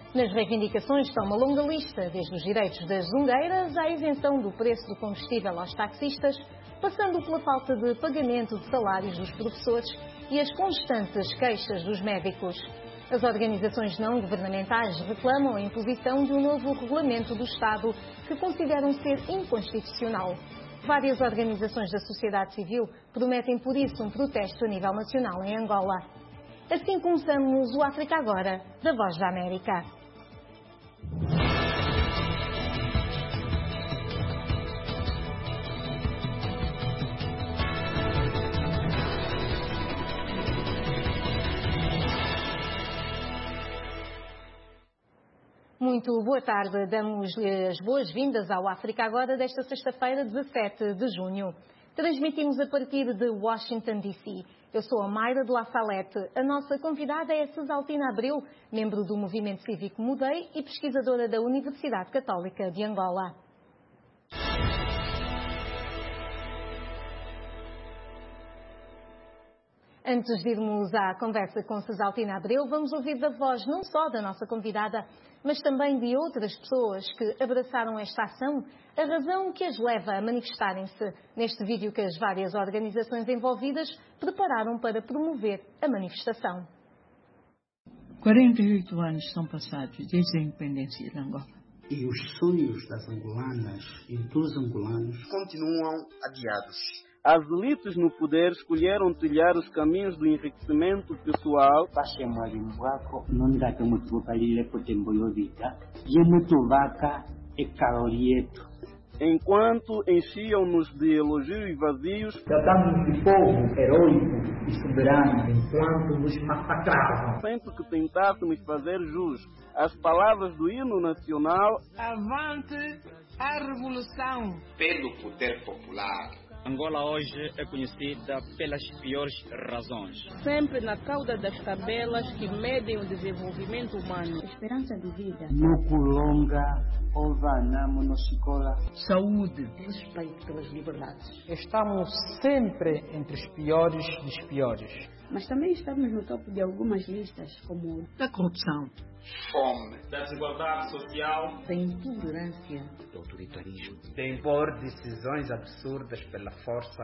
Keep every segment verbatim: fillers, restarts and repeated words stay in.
Nas reivindicações está uma longa lista, desde os direitos das zungueiras à isenção do preço do combustível aos taxistas, passando pela falta de pagamento de salários dos professores e as constantes queixas dos médicos. As organizações não governamentais reclamam a imposição de um novo regulamento do Estado que consideram ser inconstitucional. Várias organizações da sociedade civil prometem por isso um protesto a nível nacional em Angola. Assim começamos o África Agora, da Voz da América. Muito boa tarde. Damos-lhe as boas-vindas ao África Agora desta sexta-feira, dezassete de junho. Transmitimos a partir de Washington, D C Eu sou a Mayra de La Salete. A nossa convidada é a Cesaltina Abreu, membro do Movimento Cívico Mudei e pesquisadora da Universidade Católica de Angola. Antes de irmos à conversa com Cesaltina Abreu, vamos ouvir da voz não só da nossa convidada, mas também de outras pessoas que abraçaram esta ação, a razão que as leva a manifestarem-se neste vídeo que as várias organizações envolvidas prepararam para promover a manifestação. quarenta e oito anos são passados desde a independência de Angola. E os sonhos das angolanas e dos angolanos continuam adiados. As elites no poder escolheram trilhar os caminhos do enriquecimento pessoal. Enquanto enchiam-nos de elogios vazios, tratamos de povo heróico e soberano, enquanto nos massacravam. Sempre que tentássemos fazer jus às palavras do hino nacional, avante a revolução pelo poder popular. Angola hoje é conhecida pelas piores razões. Sempre na cauda das tabelas que medem o desenvolvimento humano. Esperança de vida. No Colonga, Ovana, Monoscola. Saúde. Respeito pelas liberdades. Estamos sempre entre os piores dos piores. Mas também estamos no topo de algumas listas, como da corrupção, fome, da desigualdade social, da intolerância, do autoritarismo, de impor decisões absurdas pela força.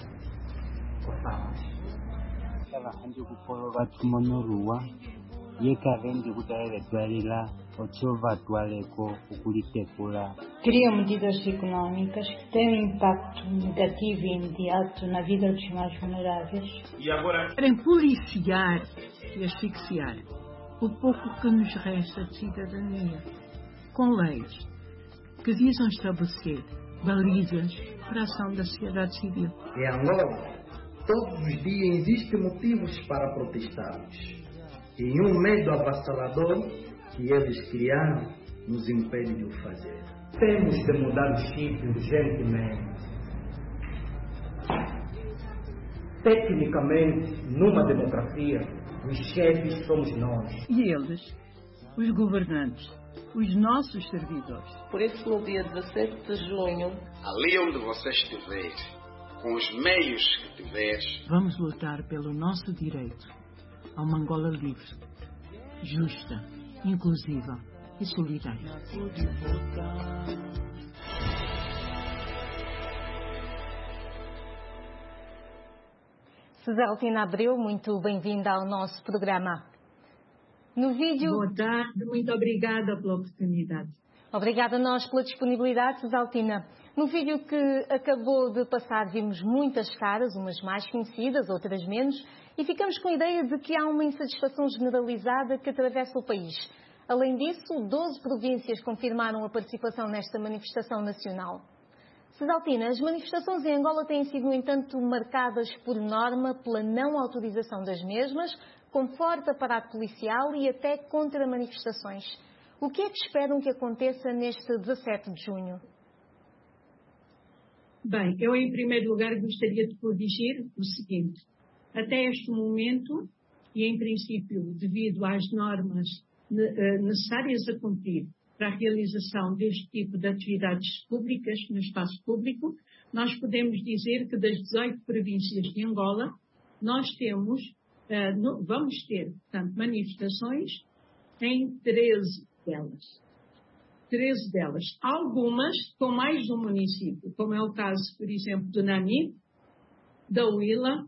Criam medidas económicas que têm um impacto negativo e imediato na vida dos mais vulneráveis. E agora querem policiar e asfixiar o pouco que nos resta de cidadania, com leis que visam estabelecer balizas para a ação da sociedade civil. Em Angola, todos os dias existem motivos para protestarmos. E um medo avassalador que eles criaram nos impede de o fazer. Temos de mudar o chip urgentemente. Tecnicamente, numa democracia, os chefes somos nós. E eles, os governantes, os nossos servidores. Por isso, no dia dezassete de junho, ali onde você estiver, com os meios que tiveres, vamos lutar pelo nosso direito a uma Angola livre, justa, inclusiva e solidária. Cesaltina Abreu, muito bem-vinda ao nosso programa. No vídeo... Boa tarde, muito obrigada pela oportunidade. Obrigada a nós pela disponibilidade, Cesaltina. No vídeo que acabou de passar vimos muitas caras, umas mais conhecidas, outras menos, e ficamos com a ideia de que há uma insatisfação generalizada que atravessa o país. Além disso, doze províncias confirmaram a participação nesta manifestação nacional. Cesaltina, as manifestações em Angola têm sido, no entanto, marcadas por norma pela não autorização das mesmas, com forte aparato policial e até contra manifestações. O que é que esperam que aconteça neste dezassete de junho? Bem, eu em primeiro lugar gostaria de corrigir o seguinte. Até este momento, e em princípio devido às normas necessárias a cumprir para a realização deste tipo de atividades públicas no espaço público, nós podemos dizer que das dezoito províncias de Angola, nós temos, vamos ter, portanto, manifestações em treze delas. treze delas. Algumas com mais de um município, como é o caso, por exemplo, do Nami, da Huila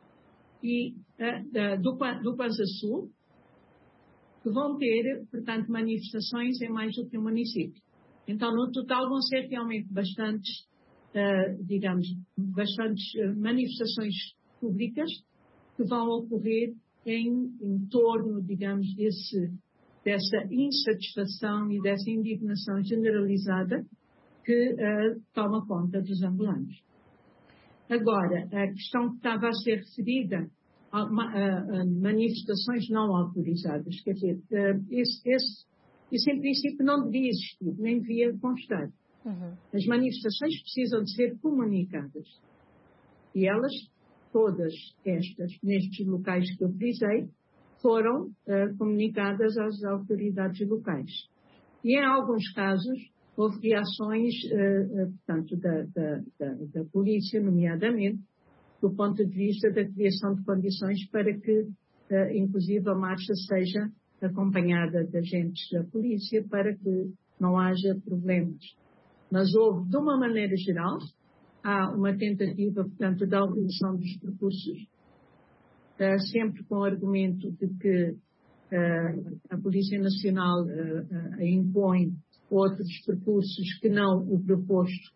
e uh, da, do, do Panza Sul, que vão ter, portanto, manifestações em mais do que um município. Então, no total, vão ser realmente bastantes, uh, digamos, bastantes uh, manifestações públicas que vão ocorrer em, em torno, digamos, desse, dessa insatisfação e dessa indignação generalizada que uh, toma conta dos angolanos. Agora, a questão que estava a ser referida a, a, a manifestações não autorizadas, quer dizer, uh, esse, esse, isso em princípio não devia existir, nem devia constar. Uhum. As manifestações precisam de ser comunicadas. E elas, todas estas, nestes locais que eu frisei, foram uh, comunicadas às autoridades locais. E em alguns casos, houve reações, uh, uh, portanto, da, da, da, da polícia, nomeadamente, do ponto de vista da criação de condições para que, uh, inclusive, a marcha seja acompanhada de agentes da polícia para que não haja problemas. Mas houve, de uma maneira geral, há uma tentativa, portanto, da organização dos percursos, uh, sempre com o argumento de que uh, a Polícia Nacional uh, uh, impõe outros percursos que não o proposto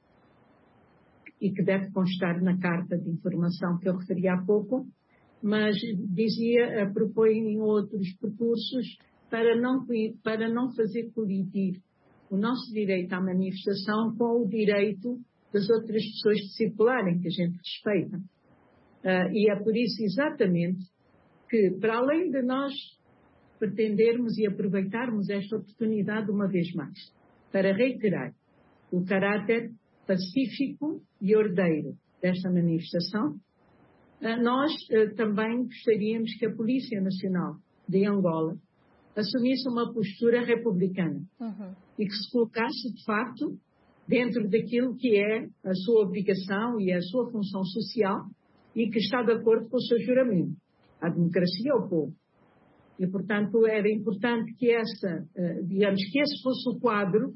e que deve constar na carta de informação que eu referi há pouco, mas dizia, uh, propõe outros percursos para não, para não fazer colidir o nosso direito à manifestação com o direito das outras pessoas de circularem, que a gente respeita. Uh, e é por isso exatamente que, para além de nós pretendermos e aproveitarmos esta oportunidade uma vez mais, para reiterar o caráter pacífico e ordeiro desta manifestação, uh, nós uh, também gostaríamos que a Polícia Nacional de Angola assumisse uma postura republicana uhum. e que se colocasse, de facto, dentro daquilo que é a sua obrigação e a sua função social e que está de acordo com o seu juramento, a democracia ao povo. E, portanto, era importante que essa, digamos, que esse fosse o quadro,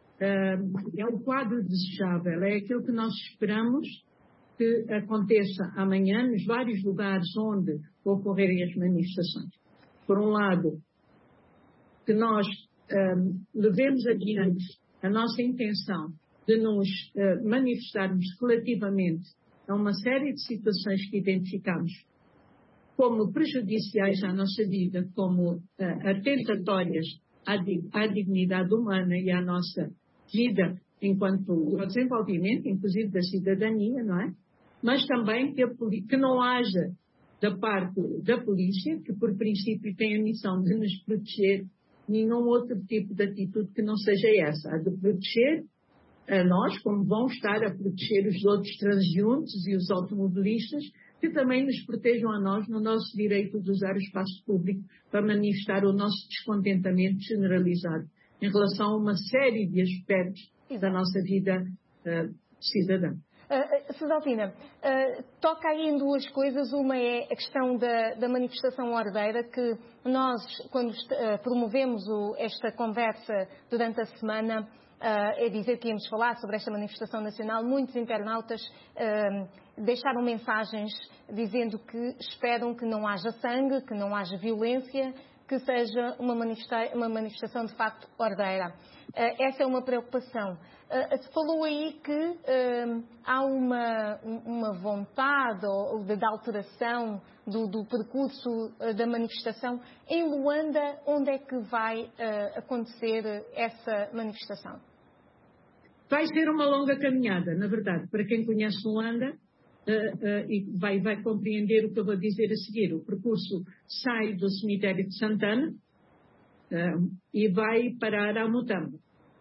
é o quadro desejável, é aquilo que nós esperamos que aconteça amanhã nos vários lugares onde ocorrerem as manifestações. Por um lado, que nós um, levemos adiante a nossa intenção de nos uh, manifestarmos relativamente a uma série de situações que identificamos como prejudiciais à nossa vida, como uh, atentatórias à, à dignidade humana e à nossa vida enquanto ao desenvolvimento, inclusive da cidadania, não é? Mas também que, a, que não haja da parte da polícia, que por princípio tem a missão de nos proteger, nenhum outro tipo de atitude que não seja essa, a de proteger a nós, como vão estar a proteger os outros transeuntes e os automobilistas, que também nos protejam a nós no nosso direito de usar o espaço público para manifestar o nosso descontentamento generalizado em relação a uma série de aspectos Exato. Da nossa vida uh, cidadã. Uh, Cesaltina, uh, toca aí em duas coisas. Uma é a questão da, da manifestação ordeira, que nós, quando uh, promovemos o, esta conversa durante a semana, uh, é dizer que íamos falar sobre esta manifestação nacional, muitos internautas uh, deixaram mensagens dizendo que esperam que não haja sangue, que não haja violência, que seja uma, manifesta uma manifestação de facto ordeira. Uh, essa é uma preocupação. Uh, se falou aí que uh, há uma, uma vontade ou, de, de alteração do, do percurso uh, da manifestação. Em Luanda, onde é que vai uh, acontecer essa manifestação? Vai ser uma longa caminhada, na verdade. Para quem conhece Luanda, uh, uh, e vai, vai compreender o que eu vou dizer a seguir. O percurso sai do cemitério de Santana uh, e vai parar a Mutambo.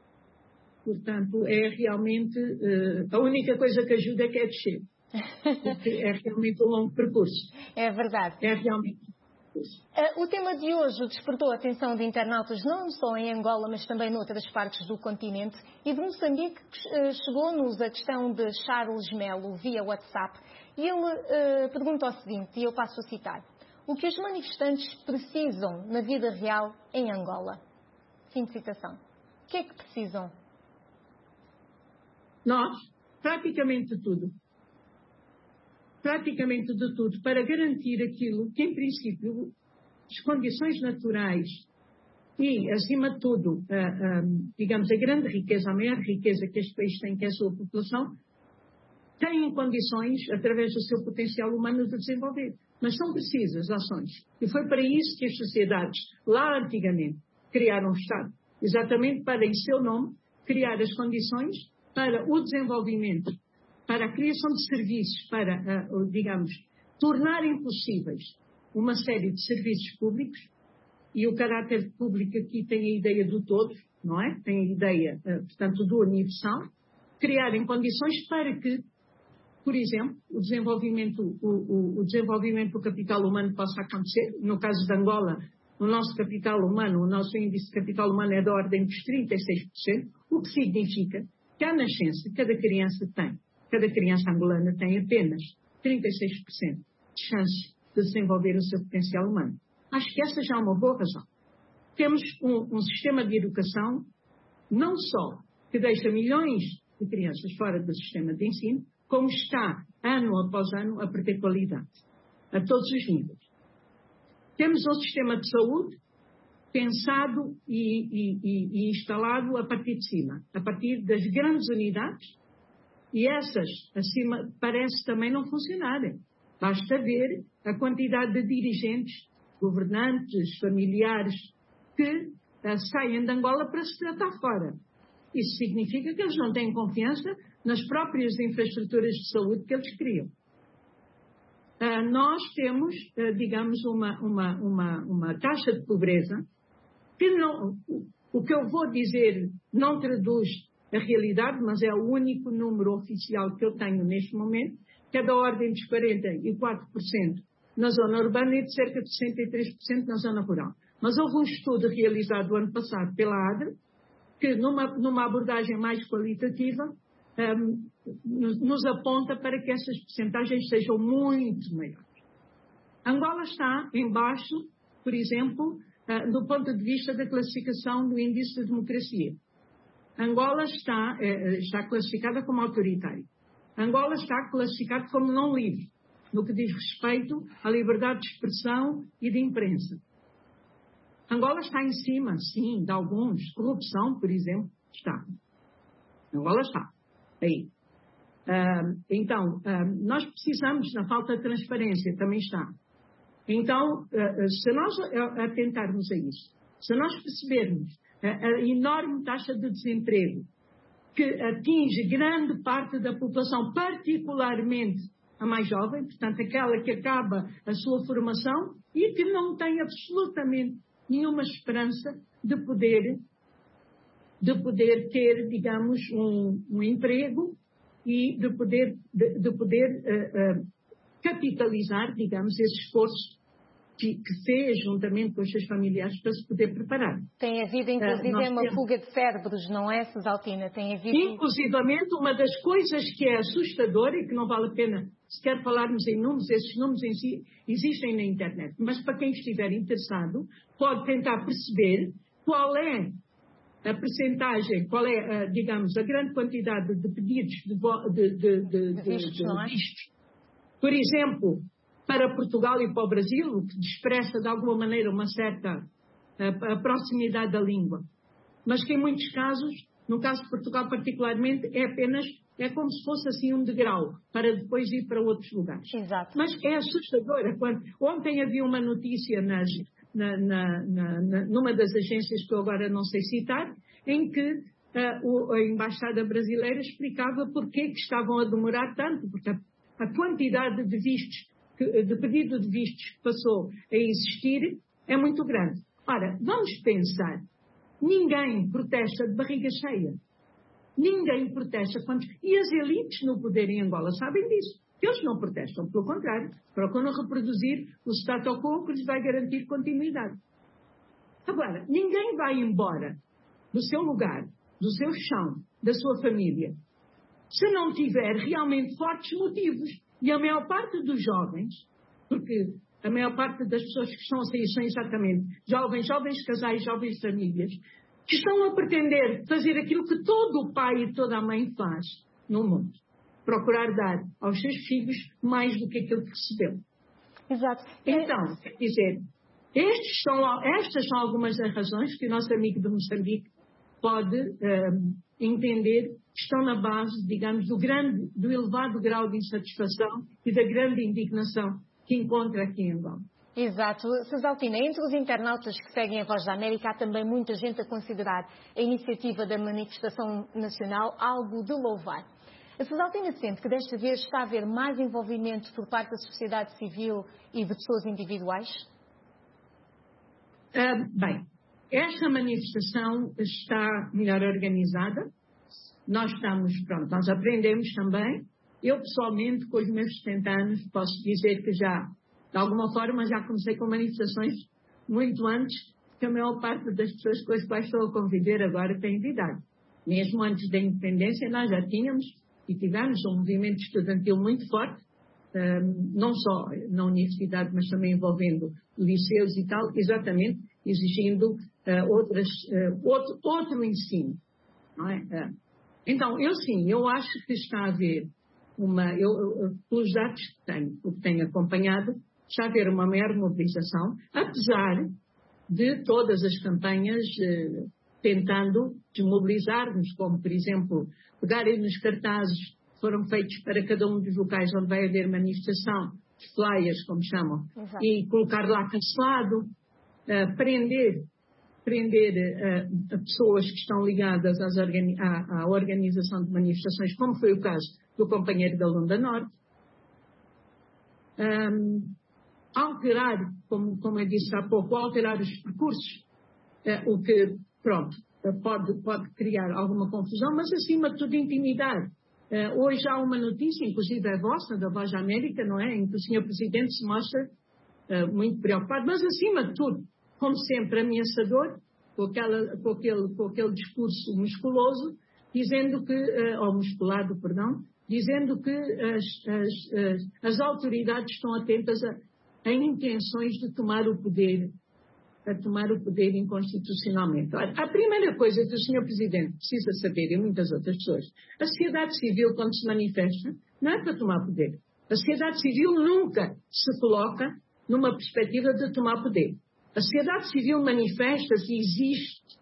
Portanto, é realmente, uh, a única coisa que ajuda é que é descer. Porque é realmente um longo percurso. É verdade. É realmente um longo percurso. Uh, o tema de hoje despertou a atenção de internautas não só em Angola, mas também noutras partes do continente. E de Moçambique uh, chegou-nos a questão de Charles Melo via WhatsApp. E ele uh, pergunta o seguinte, e eu passo a citar. o que os manifestantes precisam na vida real em Angola. Fim de citação. O que é que precisam? Nós, praticamente tudo. Praticamente de tudo, para garantir aquilo que, em princípio, as condições naturais e, acima de tudo, a, a, digamos, a grande riqueza, a maior riqueza que este país tem, que é a sua população, têm condições, através do seu potencial humano, de desenvolver. Mas são precisas ações. E foi para isso que as sociedades, lá antigamente, criaram o Estado. Exatamente para, em seu nome, criar as condições para o desenvolvimento, para a criação de serviços, para, digamos, tornarem possíveis uma série de serviços públicos. E o caráter público aqui tem a ideia do todo, não é? Tem a ideia, portanto, do universal. Criarem condições para que, por exemplo, o desenvolvimento, o, o, o desenvolvimento do capital humano possa acontecer. No caso de Angola, o nosso capital humano, o nosso índice de capital humano é da ordem dos trinta e seis por cento, o que significa que à nascença cada criança tem, cada criança angolana tem apenas trinta e seis por cento de chances de desenvolver o seu potencial humano. Acho que essa já é uma boa razão. Temos um, um sistema de educação, não só que deixa milhões de crianças fora do sistema de ensino, como está, ano após ano, a perder qualidade, a todos os níveis. Temos um sistema de saúde pensado e, e, e, e instalado a partir de cima, a partir das grandes unidades, e essas, acima, parece também não funcionarem. Basta ver a quantidade de dirigentes, governantes, familiares, que uh, saem de Angola para se tratar fora. Isso significa que eles não têm confiança nas próprias infraestruturas de saúde que eles criam. Uh, nós temos, uh, digamos, uma, uma, uma, uma taxa de pobreza que não, o, o que eu vou dizer não traduz a realidade, mas é o único número oficial que eu tenho neste momento, que é da ordem dos quarenta e quatro por cento na zona urbana e de cerca de sessenta e três por cento na zona rural. Mas houve um estudo realizado o ano passado pela ADRA, que numa, numa abordagem mais qualitativa, um, nos, nos aponta para que essas percentagens sejam muito maiores. Angola está em baixo, por exemplo, uh, do ponto de vista da classificação do índice de democracia. Angola está, uh, está classificada como autoritária. Angola está classificada como não livre, no que diz respeito à liberdade de expressão e de imprensa. Angola está em cima, sim, de alguns. Corrupção, por exemplo, está. Angola está. Aí. Uh, então, uh, nós precisamos, na falta de transparência, também está. Então, uh, se nós atentarmos a isso, se nós percebermos a, a enorme taxa de desemprego que atinge grande parte da população, particularmente a mais jovem, portanto, aquela que acaba a sua formação e que não tem absolutamente nenhuma esperança de poder, de poder ter, digamos, um, um emprego e de poder, de, de poder uh, uh, capitalizar, digamos, esse esforço que, que fez juntamente com os seus familiares para se poder preparar. Tem havido, inclusive, uh, uma temos... fuga de cérebros, não é, Susaltina? Tem havido... Inclusivamente, uma das coisas que é assustadora e que não vale a pena sequer falarmos em números, esses números em si existem na internet, mas para quem estiver interessado, pode tentar perceber qual é a percentagem, qual é, digamos, a grande quantidade de pedidos de, de, de, de, de vistos, de, de vistos. Por exemplo, para Portugal e para o Brasil, o que expressa de alguma maneira uma certa a, a proximidade da língua. Mas que em muitos casos, no caso de Portugal particularmente, é apenas, é como se fosse assim um degrau, para depois ir para outros lugares. Exato. Mas é assustadora. Quando, ontem havia uma notícia nas, na, na, na, na, numa das agências que eu agora não sei citar, em que uh, o, a Embaixada Brasileira explicava porquê que estavam a demorar tanto, porque a, a quantidade de vistos, que, de pedido de vistos que passou a existir é muito grande. Ora, vamos pensar, ninguém protesta de barriga cheia. Ninguém protesta quando... E as elites no poder em Angola sabem disso. Eles não protestam, pelo contrário, procuram reproduzir o status quo que lhes vai garantir continuidade. Agora, ninguém vai embora do seu lugar, do seu chão, da sua família, se não tiver realmente fortes motivos. E a maior parte dos jovens, porque a maior parte das pessoas que estão a sair são exatamente jovens, jovens casais, jovens famílias, que estão a pretender fazer aquilo que todo o pai e toda a mãe faz no mundo. Procurar dar aos seus filhos mais do que aquilo que recebeu. Exato. Então, quer dizer, estes são, estas são algumas das razões que o nosso amigo de Moçambique pode um, entender que estão na base, digamos, do, grande, do elevado grau de insatisfação e da grande indignação que encontra aqui em Angola. Exato. Cesaltina, entre os internautas que seguem a Voz da América, há também muita gente a considerar a iniciativa da manifestação nacional algo de louvar. A Cesaltina sente que desta vez está a haver mais envolvimento por parte da sociedade civil e de pessoas individuais? Uh, bem, esta manifestação está melhor organizada. Nós estamos, pronto, nós aprendemos também. Eu, pessoalmente, com os meus setenta anos, posso dizer que já, de alguma forma, já comecei com manifestações muito antes que a maior parte das pessoas com as quais estou a conviver agora tem de idade. Mesmo antes da independência, nós já tínhamos e tivemos um movimento estudantil muito forte, um, não só na universidade, mas também envolvendo liceus e tal, exatamente exigindo uh, outras, uh, outro, outro ensino. Não é? Uh, então, eu sim, eu acho que está a haver uma, eu, eu, pelos dados que tenho, o que tenho acompanhado, está a haver uma maior mobilização, apesar de todas as campanhas uh, tentando desmobilizar-nos, como, por exemplo, pegarem nos cartazes que foram feitos para cada um dos locais onde vai haver manifestação, flyers, como chamam, Exato. E colocar lá cancelado, uh, prender, prender uh, pessoas que estão ligadas às organi- à, à organização de manifestações, como foi o caso do companheiro da Lunda Norte, um, alterar, como, como eu disse há pouco, alterar os percursos, uh, o que, pronto, Pode, pode criar alguma confusão, mas acima de tudo intimidar. Uh, hoje há uma notícia, inclusive é vossa, da Voz da América, não é? Em que o senhor Presidente se mostra uh, muito preocupado, mas acima de tudo, como sempre, ameaçador, com, aquela, com, aquele, com aquele discurso musculoso, dizendo que, uh, ou musculado, perdão, dizendo que as, as, as, as autoridades estão atentas a, a intenções de tomar o poder a tomar o poder inconstitucionalmente. A primeira coisa que o senhor Presidente precisa saber, e muitas outras pessoas, a sociedade civil, quando se manifesta, não é para tomar poder. A sociedade civil nunca se coloca numa perspectiva de tomar poder. A sociedade civil manifesta-se e existe,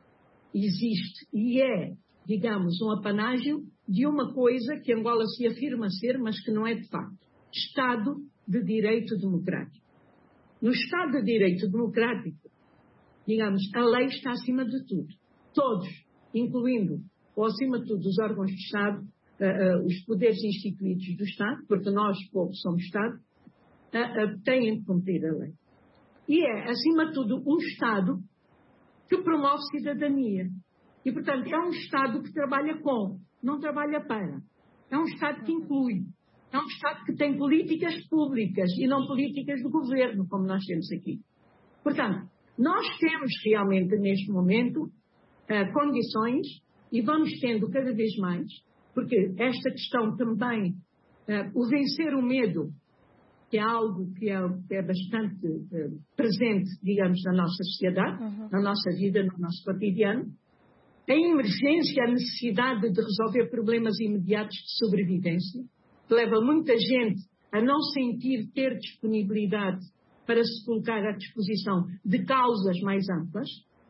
existe e é, digamos, um apanágio de uma coisa que Angola se afirma ser, mas que não é de facto. Estado de Direito Democrático. No Estado de Direito Democrático, digamos, a lei está acima de tudo. Todos, incluindo, ou acima de tudo, os órgãos de Estado, uh, uh, os poderes instituídos do Estado, porque nós, povo, somos Estado, uh, uh, têm de cumprir a lei. E é, acima de tudo, um Estado que promove cidadania. E, portanto, é um Estado que trabalha com, não trabalha para. É um Estado que inclui. É um Estado que tem políticas públicas e não políticas do governo, como nós temos aqui. Portanto, nós temos realmente, neste momento, uh, condições, e vamos tendo cada vez mais, porque esta questão também, uh, o vencer o medo, que é algo que é, que é bastante uh, presente, digamos, na nossa sociedade, uhum. na nossa vida, no nosso cotidiano, a emergência, a necessidade de resolver problemas imediatos de sobrevivência, que leva muita gente a não sentir ter disponibilidade para se colocar à disposição de causas mais amplas.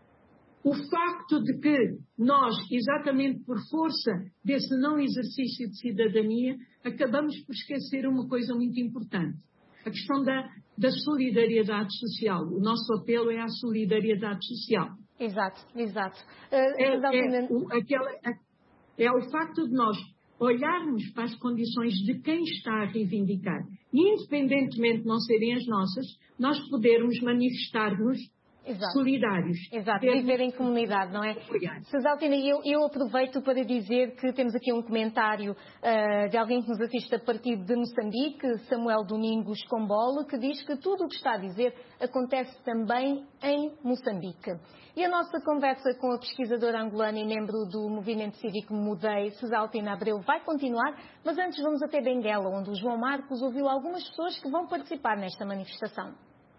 O facto de que nós, exatamente por força desse não exercício de cidadania, acabamos por esquecer uma coisa muito importante. A questão da, da solidariedade social. O nosso apelo é à solidariedade social. Exato, exato. Uh, é, é, o, aquela, é o facto de nós olharmos para as condições de quem está a reivindicar, e independentemente de não serem as nossas, nós podermos manifestar-nos Exato. solidários. Exato, viver em comunidade, não é? Cesaltina, eu, eu aproveito para dizer que temos aqui um comentário uh, de alguém que nos assiste a partir de Moçambique, Samuel Domingos Combole, que diz que tudo o que está a dizer acontece também em Moçambique. E a nossa conversa com a pesquisadora angolana e membro do movimento cívico Mudei, Cesaltina Abreu, vai continuar, mas antes vamos até Benguela, onde o João Marcos ouviu algumas pessoas que vão participar nesta manifestação.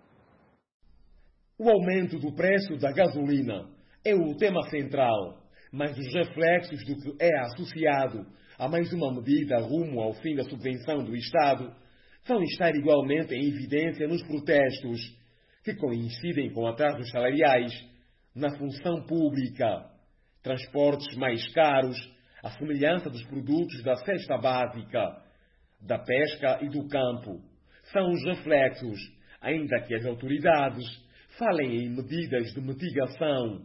O aumento do preço da gasolina é o tema central, mas os reflexos do que é associado a mais uma medida rumo ao fim da subvenção do Estado vão estar igualmente em evidência nos protestos, que coincidem com atrasos salariais na função pública, transportes mais caros, a semelhança dos produtos da cesta básica, da pesca e do campo. São os reflexos, ainda que as autoridades falem em medidas de mitigação.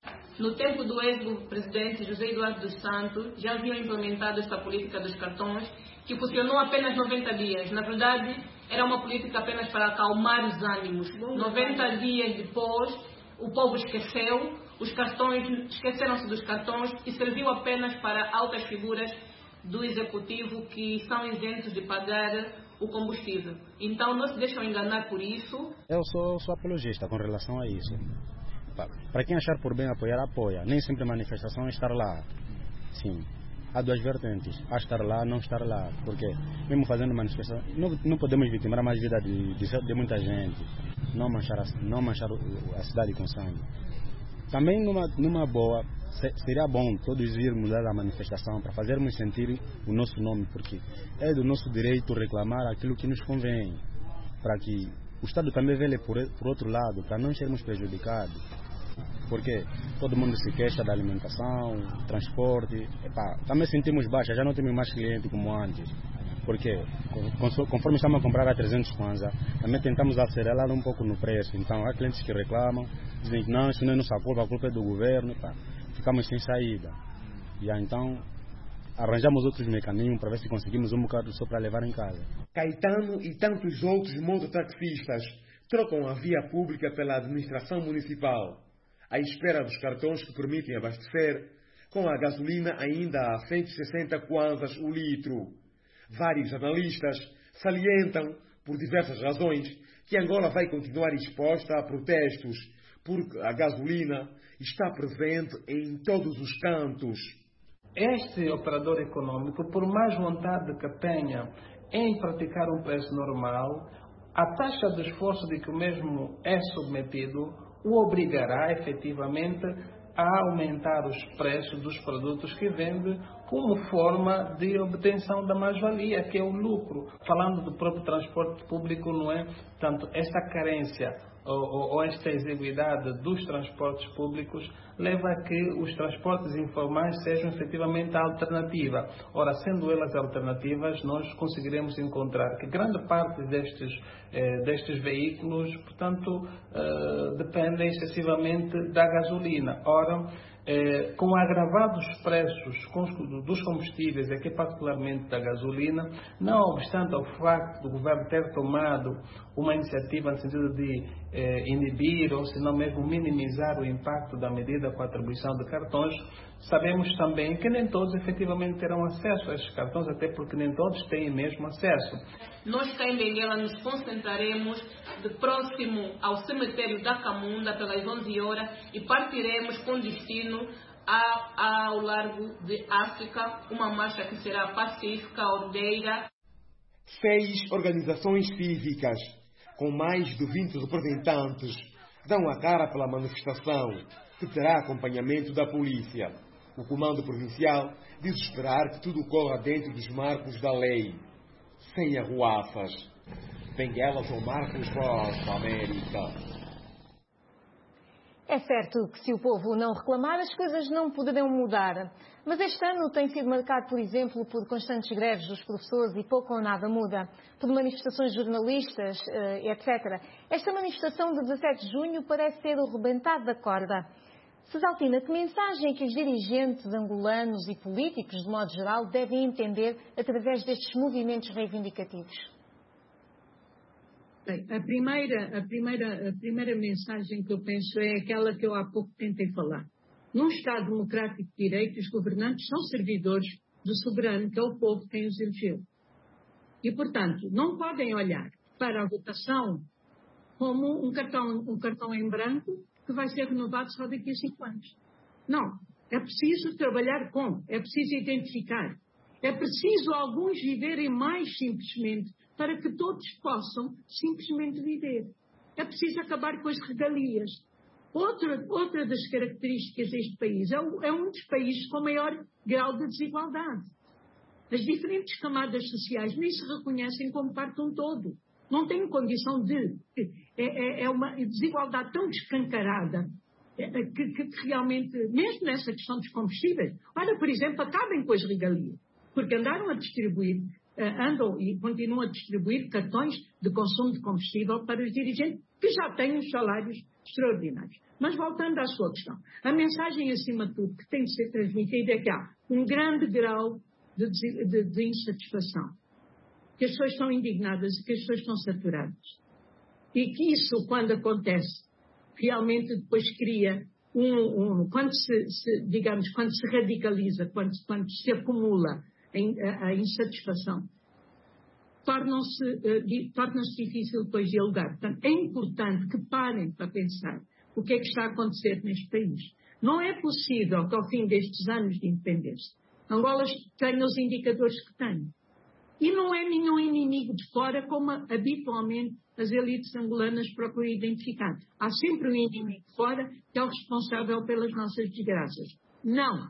No tempo do ex-presidente José Eduardo dos Santos, já haviam implementado esta política dos cartões, que funcionou apenas noventa dias. Na verdade, era uma política apenas para acalmar os ânimos. noventa dias depois, o povo esqueceu, os cartões, esqueceram-se dos cartões e serviu apenas para altas figuras do executivo que são isentos de pagar o combustível. Então não se deixam enganar por isso. Eu sou, sou apologista com relação a isso. Para quem achar por bem apoiar, apoia. Nem sempre a manifestação é estar lá. Sim, há duas vertentes. Há estar lá, não estar lá. Porque mesmo fazendo manifestação, não, não podemos vitimar mais a vida de, de, de muita gente. Não manchar, a, não manchar a cidade com sangue. Também numa, numa boa, seria bom todos irmos lá à manifestação para fazermos sentir o nosso nome, porque é do nosso direito reclamar aquilo que nos convém, para que o Estado também vele por, por outro lado, para não sermos prejudicados. Porque todo mundo se queixa da alimentação, transporte, epá, também sentimos baixa, já não temos mais clientes como antes. Porque conforme estamos a comprar a trezentos kwanza, também tentamos acelerar um pouco no preço. Então há clientes que reclamam, dizem que não, isso não é nossa culpa, a culpa é do governo. Pá. Ficamos sem saída. E aí, então arranjamos outros mecanismos para ver se conseguimos um bocado só para levar em casa. Caetano e tantos outros mototaxistas trocam a via pública pela administração municipal, à espera dos cartões que permitem abastecer, com a gasolina ainda a cento e sessenta kwanzas o litro. Vários analistas salientam, por diversas razões, que Angola vai continuar exposta a protestos, porque a gasolina está presente em todos os cantos. Este operador econômico, por mais vontade que tenha em praticar um preço normal, a taxa de esforço de que o mesmo é submetido o obrigará efetivamente a aumentar os preços dos produtos que vende como forma de obtenção da mais-valia, que é o lucro. Falando do próprio transporte público, não é? Tanto esta carência ou, ou esta exiguidade dos transportes públicos leva a que os transportes informais sejam efetivamente a alternativa. Ora, sendo elas alternativas, nós conseguiremos encontrar que grande parte destes, eh, destes veículos, portanto, eh, dependem excessivamente da gasolina. Ora, Eh, com agravados preços dos combustíveis, aqui particularmente da gasolina, não obstante ao facto do governo ter tomado uma iniciativa no sentido de eh, inibir ou se não mesmo minimizar o impacto da medida com a atribuição de cartões, sabemos também que nem todos efetivamente terão acesso a estes cartões, até porque nem todos têm mesmo acesso. Nós cá em Benguela nos concentraremos de próximo ao cemitério da Camunda pelas onze horas e partiremos com destino a, ao Largo de África, uma marcha que será pacífica, ordeira. Seis organizações cívicas, com mais de vinte representantes, dão a cara pela manifestação, que terá acompanhamento da polícia. O comando provincial diz esperar que tudo corra dentro dos marcos da lei, sem arruafas. Benguela, João Marcos, Voz da América. É certo que se o povo não reclamar, as coisas não poderão mudar. Mas este ano tem sido marcado, por exemplo, por constantes greves dos professores e pouco ou nada muda, por manifestações de jornalistas, etcétera. Esta manifestação de dezassete de junho parece ser o rebentar da corda. Cesaltina, que mensagem é que os dirigentes angolanos e políticos, de modo geral, devem entender através destes movimentos reivindicativos? Bem, a primeira, a, primeira, a primeira mensagem que eu penso é aquela que eu há pouco tentei falar. Num Estado democrático de direito, os governantes são servidores do soberano, que é o povo quem os elegeu. E, portanto, não podem olhar para a votação como um cartão, um cartão em branco que vai ser renovado só daqui a cinco anos. Não. É preciso trabalhar com, é preciso identificar. É preciso alguns viverem mais simplesmente para que todos possam simplesmente viver. É preciso acabar com as regalias. Outra, outra das características deste país é, o, é um dos países com maior grau de desigualdade. As diferentes camadas sociais nem se reconhecem como parte de um todo. Não têm condição de... É, é, é uma desigualdade tão descancarada é, que, que, que realmente, mesmo nessa questão dos combustíveis, olha, por exemplo, acabem com as regalias. Porque andaram a distribuir, uh, andam e continuam a distribuir cartões de consumo de combustível para os dirigentes que já têm os salários extraordinários. Mas voltando à sua questão, a mensagem acima de tudo que tem de ser transmitida é que há um grande grau de, de, de insatisfação, que as pessoas estão indignadas e que as pessoas estão saturadas. E que isso, quando acontece, realmente depois cria um, um quando se, se, digamos, quando se radicaliza, quando, quando se acumula a, a insatisfação, torna-se uh, torna-se difícil depois dialogar. Portanto, é importante que parem para pensar o que é que está a acontecer neste país. Não é possível que ao fim destes anos de independência, Angola tenha os indicadores que tem. E não é nenhum inimigo de fora, como habitualmente as elites angolanas procuram identificar. Há sempre um inimigo de fora que é o responsável pelas nossas desgraças. Não.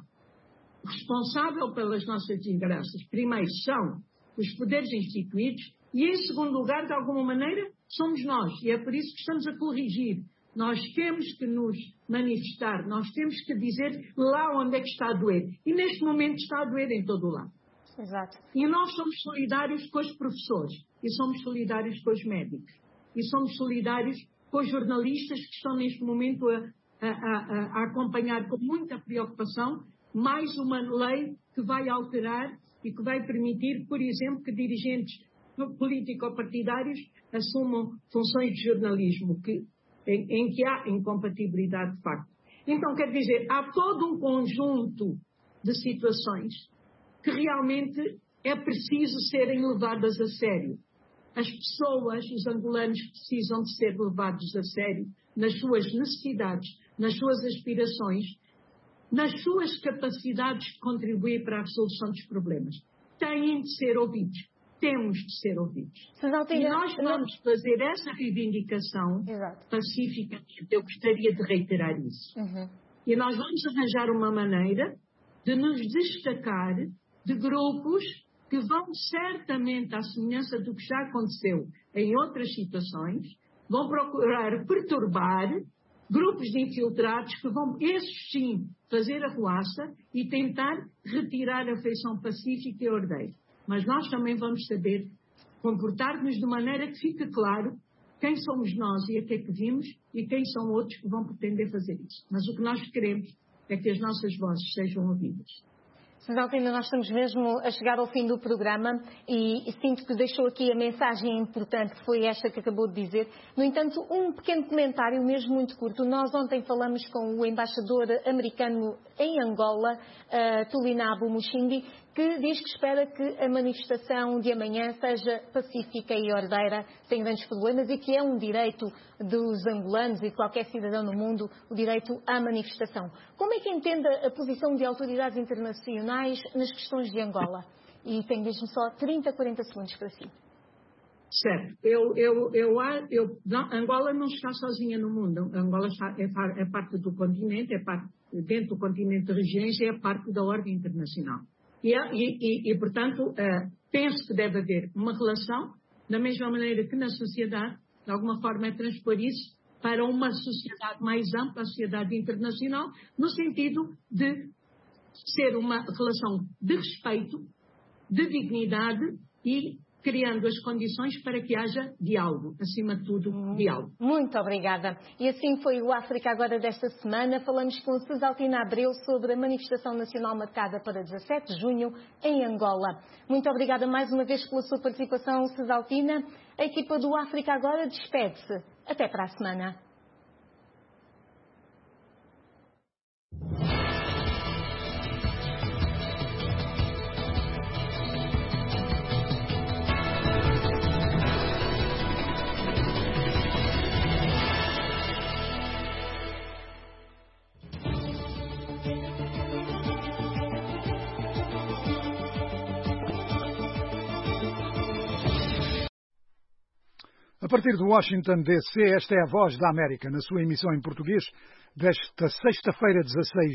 O responsável pelas nossas desgraças, primeiro, são os poderes instituídos e, em segundo lugar, de alguma maneira, somos nós. E é por isso que estamos a corrigir. Nós temos que nos manifestar, nós temos que dizer lá onde é que está a doer. E neste momento está a doer em todo o lado. Exato. E nós somos solidários com os professores, e somos solidários com os médicos, e somos solidários com os jornalistas que estão neste momento a, a, a, a acompanhar com muita preocupação mais uma lei que vai alterar e que vai permitir, por exemplo, que dirigentes político-partidários assumam funções de jornalismo, que, em, em que há incompatibilidade de facto. Então, quer dizer, há todo um conjunto de situações que realmente é preciso serem levadas a sério. As pessoas, os angolanos, precisam de ser levados a sério nas suas necessidades, nas suas aspirações, nas suas capacidades de contribuir para a resolução dos problemas. Têm de ser ouvidos. Temos de ser ouvidos. E nós vamos fazer essa reivindicação Exato. pacificamente. Eu gostaria de reiterar isso. Uhum. E nós vamos arranjar uma maneira de nos destacar de grupos que vão certamente, à semelhança do que já aconteceu em outras situações, vão procurar perturbar grupos de infiltrados que vão, esses sim, fazer a ruaça e tentar retirar a feição pacífica e ordeira. Mas nós também vamos saber comportar-nos de maneira que fique claro quem somos nós e a que é que vimos e quem são outros que vão pretender fazer isso. Mas o que nós queremos é que as nossas vozes sejam ouvidas. Cisaltina, nós estamos mesmo a chegar ao fim do programa e, e sinto que deixou aqui a mensagem importante, que foi esta que acabou de dizer. No entanto, um pequeno comentário, mesmo muito curto. Nós ontem falamos com o embaixador americano em Angola, uh, Tulinabo Mushindi, que diz que espera que a manifestação de amanhã seja pacífica e ordeira, sem grandes problemas, e que é um direito dos angolanos e de qualquer cidadão no mundo, o direito à manifestação. Como é que entende a posição de autoridades internacionais nas questões de Angola? E tem mesmo só trinta, quarenta segundos para si. Certo. Eu, eu, eu, eu, não, Angola não está sozinha no mundo. Angola está, é, é parte do continente, é parte, dentro do continente de regiões, é parte da ordem internacional. E, e, e, portanto, uh, penso que deve haver uma relação, da mesma maneira que na sociedade, de alguma forma, é transpor isso para uma sociedade mais ampla, a sociedade internacional, no sentido de ser uma relação de respeito, de dignidade e criando as condições para que haja diálogo, acima de tudo, diálogo. Muito obrigada. E assim foi o África Agora desta semana. Falamos com Cisaltina Abreu sobre a manifestação nacional marcada para dezassete de junho em Angola. Muito obrigada mais uma vez pela sua participação, Cisaltina. A equipa do África Agora despede-se. Até para a semana. A partir de Washington, D C, esta é a Voz da América, na sua emissão em português desta sexta-feira, dezasseis